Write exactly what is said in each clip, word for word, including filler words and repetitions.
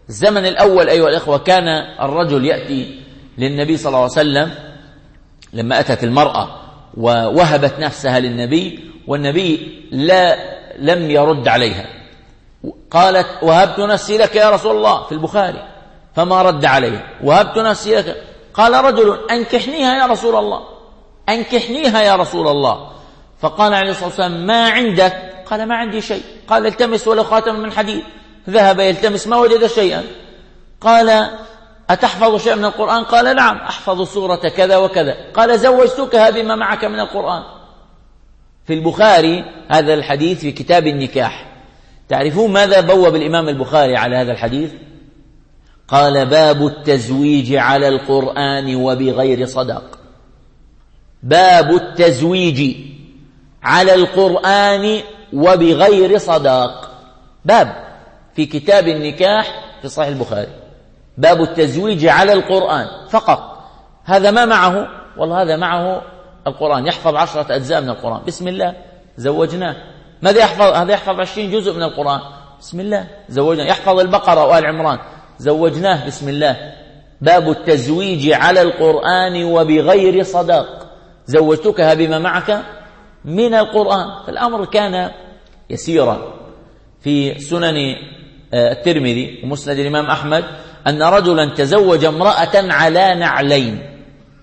الزمن الأول أيها الإخوة كان الرجل يأتي للنبي صلى الله عليه وسلم لما أتت المرأة ووهبت نفسها للنبي والنبي لا لم يرد عليها، قالت وهبت نفسي لك يا رسول الله في البخاري، فما رد عليها. وهبت نفسي لك، قال رجل أنكحنيها يا رسول الله، أنكحنيها يا رسول الله. فقال عليه الصلاة والسلام ما عندك؟ قال ما عندي شيء. قال التمس ولو خاتم من حديد. ذهب يلتمس ما وجد شيئا. قال أتحفظ شيئا من القرآن؟ قال نعم أحفظ سورة كذا وكذا. قال زوجتكها بما معك من القرآن. في البخاري هذا الحديث في كتاب النكاح. تعرفون ماذا بوب الإمام البخاري على هذا الحديث؟ قال باب التزويج على القرآن وبغير صداق. باب التزويج على القرآن وبغير صداق، باب في كتاب النكاح في صحيح البخاري، باب التزويج على القرآن فقط. هذا ما معه، والله هذا معه القرآن، يحفظ عشرة أجزاء من القرآن، بسم الله زوجناه. ماذا يحفظ؟ هذا يحفظ عشرين جزء من القرآن، بسم الله زوجناه. يحفظ البقرة وآل عمران، زوجناه، بسم الله. باب التزويج على القرآن وبغير صداق، زوجتكها بما معك من القرآن. فالأمر كان يسيرا. في سنن الترمذي ومسند الإمام أحمد أن رجلا تزوج امرأة على نعلين،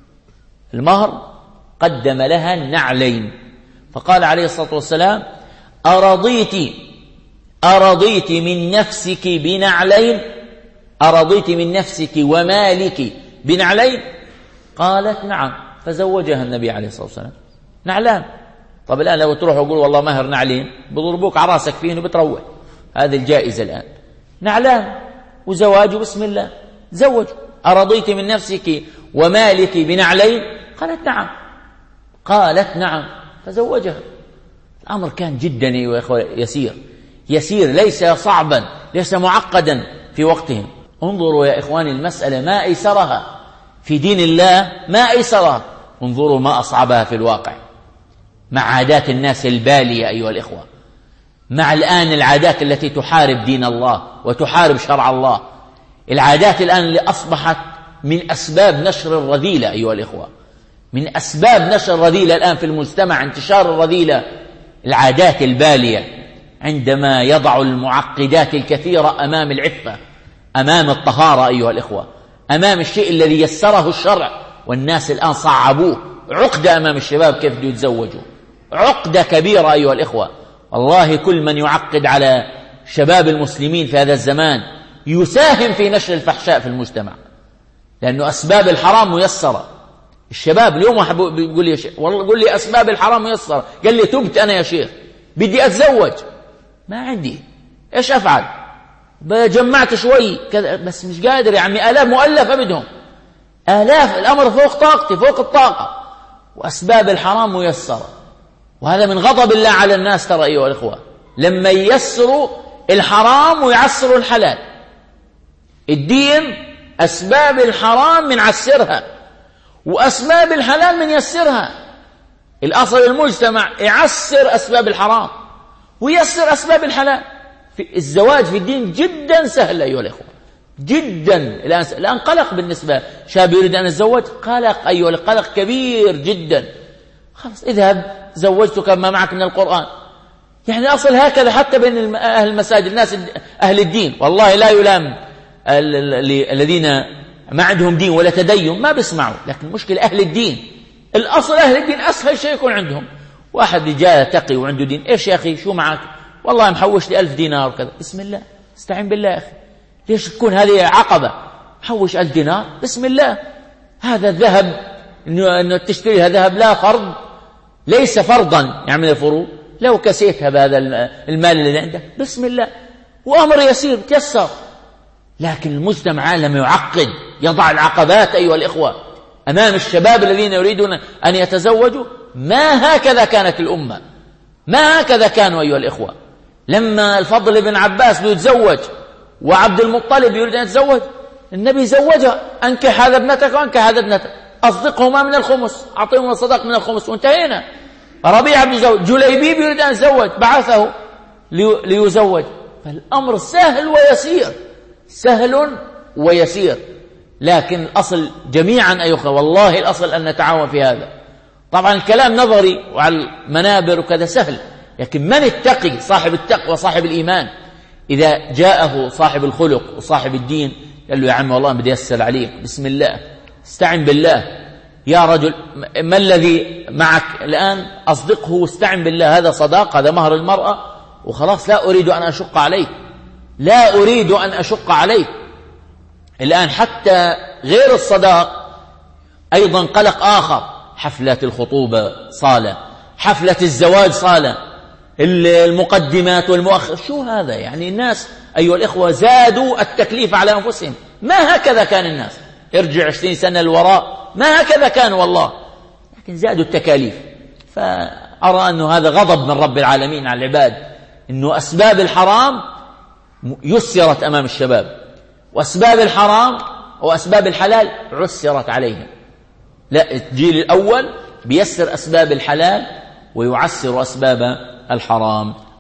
المهر قدم لها النعلين، فقال عليه الصلاة والسلام أرضيت أرضيت من نفسك بنعلين، أرضيت من نفسك ومالك بنعلين؟ قالت نعم، فزوجها النبي عليه الصلاة والسلام. نعلان. طب الآن لو تروح وقول والله مهر نعلين، بضربوك على راسك فيه وبتروح. هذه الجائزة الآن. نعلان وزواجه بسم الله، زوج. أرضيت من نفسك ومالك بنعلين؟ قالت نعم. قالت نعم، فزوجها. الأمر كان جدا يسير يسير، ليس صعبا، ليس معقدا في وقتهم. انظروا يا إخواني المسألة ما أيسرها في دين الله، ما أيسرها. انظروا ما أصعبها في الواقع مع عادات الناس البالية أيها الإخوة، مع الآن العادات التي تحارب دين الله وتحارب شرع الله. العادات الآن اللي أصبحت من أسباب نشر الرذيلة أيها الإخوة، من أسباب نشر الرذيلة الآن في المجتمع، انتشار الرذيلة، العادات البالية. عندما يضع المعقدات الكثيرة أمام العفة، أمام الطهارة أيها الإخوة، أمام الشيء الذي يسره الشرع، والناس الآن صعبوه. عقدة أمام الشباب كيف يتزوجوا، عقدة كبيرة أيها الإخوة. والله كل من يعقد على شباب المسلمين في هذا الزمان يساهم في نشر الفحشاء في المجتمع، لأنه أسباب الحرام ميسرة. الشباب اليوم واحد بيقول لي والله قل لي أسباب الحرام ميسرة، قال لي تبت أنا يا شيخ بدي أتزوج، ما عندي إيش أفعل؟ جمعت شوي كذا بس مش قادر، يعني آلاف مؤلفة بدهم، آلاف، الأمر فوق طاقتي، فوق الطاقة. وأسباب الحرام ميسرة، وهذا من غضب الله على الناس ترى أيها الإخوة، لما ييسروا الحرام ويعسروا الحلال. الدين أسباب الحرام من عسرها، وأسباب الحلال من يسرها. الأصل المجتمع يعسر أسباب الحرام ويسر أسباب الحلال. في الزواج في الدين جدا سهل أيها الإخوة، جدا. الآن الآن قلق بالنسبة شاب يريد أن يتزوج، قلق أيها القلق كبير جدا. خلاص اذهب زوجتك ما معك من القرآن. يعني الأصل هكذا حتى بين أهل المساجد، الناس أهل الدين، والله لا يلام الذين ما عندهم دين ولا تدين ما بيسمعوا، لكن المشكلة أهل الدين. الأصل أهل الدين أسهل شيء يكون عندهم. واحد رجال تقي وعنده دين، إيش يا أخي شو معك؟ والله محوش لي ألف دينار وكذا، بسم الله استعين بالله يا أخي. ليش تكون هذه عقبة؟ محوش ألف دينار بسم الله. هذا الذهب إنه تشتريها ذهب لا فرض، ليس فرضا يعمل الفروض. لو كسيتها بهذا المال الذي عندك بسم الله، وأمر يسير تيسر. لكن المجتمع لم يعقد، يضع العقبات أيها الإخوة أمام الشباب الذين يريدون أن يتزوجوا. ما هكذا كانت الأمة، ما هكذا كانوا أيها الإخوة. لما الفضل بن عباس بيتزوج وعبد المطلب يريد أن يتزوج، النبي زوجها، أنكح هذا ابنتك وأنكح هذا ابنتك، أصدقهما من الخمس، أعطيهما الصدق من الخمس، وانتهينا. ربيعة بن زوج جليبيب يريد أن يتزوج، بعثه ليزوج. فالأمر سهل ويسير، سهل ويسير، لكن الأصل جميعا أيها والله الأصل أن نتعاون في هذا. طبعا الكلام نظري وعلى المنابر وكذا سهل، لكن من التقي صاحب التقوى صاحب الإيمان إذا جاءه صاحب الخلق وصاحب الدين قال له يا عم والله بدي أسأل عليك، بسم الله استعن بالله يا رجل، ما الذي معك الآن؟ أصدقه واستعن بالله، هذا صداق، هذا مهر المرأة وخلاص، لا أريد أن أشق عليك، لا أريد أن أشق عليك. الآن حتى غير الصداق أيضا قلق آخر، حفلة الخطوبة صالة، حفلة الزواج صالة، المقدمات والمؤخر، شو هذا؟ يعني الناس أيها الإخوة زادوا التكليف على أنفسهم، ما هكذا كان الناس، ارجع عشرين سنة للوراء ما هكذا كان والله، لكن زادوا التكاليف. فأرى أنه هذا غضب من رب العالمين على العباد، أنه أسباب الحرام يسرت أمام الشباب، وأسباب الحرام وأسباب الحلال عسرت عليهم. لا، الجيل الأول بيسر أسباب الحلال ويعسر أسباب الحرام.